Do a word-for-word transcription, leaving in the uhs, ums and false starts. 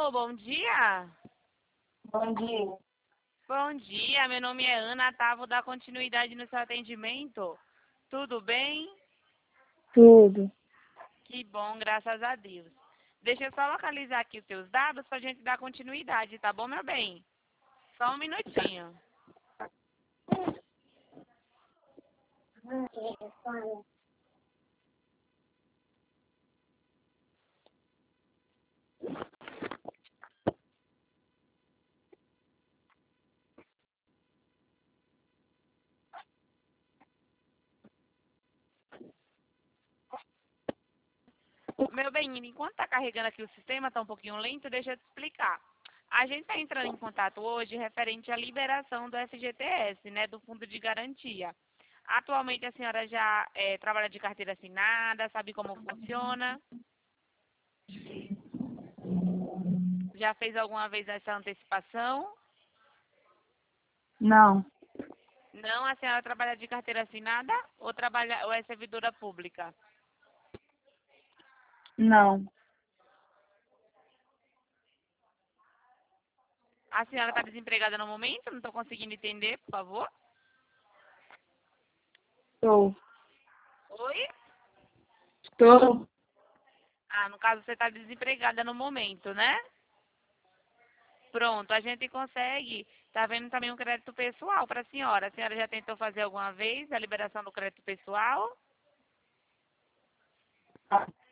Alô, bom dia. Bom dia. Bom dia, meu nome é Ana, tá? Vou dar continuidade no seu atendimento. Tudo bem? Tudo. Que bom, graças a Deus. Deixa eu só localizar aqui os seus dados pra gente dar continuidade, tá bom, meu bem? Só um minutinho. Meu bem, enquanto tá carregando aqui o sistema, tá um pouquinho lento, deixa eu te explicar. A gente está entrando em contato hoje referente à liberação do F G T S, né, do Fundo de Garantia. Atualmente a senhora já é, trabalha de carteira assinada, sabe como funciona? Já fez alguma vez essa antecipação? Não. Não, a senhora trabalha de carteira assinada ou trabalha ou é servidora pública? Não. A senhora está desempregada no momento? Não estou conseguindo entender, por favor. Estou. Oi? Estou. Ah, no caso você está desempregada no momento, né? Pronto, a gente consegue. Tá vendo também um crédito pessoal para a senhora. A senhora já tentou fazer alguma vez a liberação do crédito pessoal?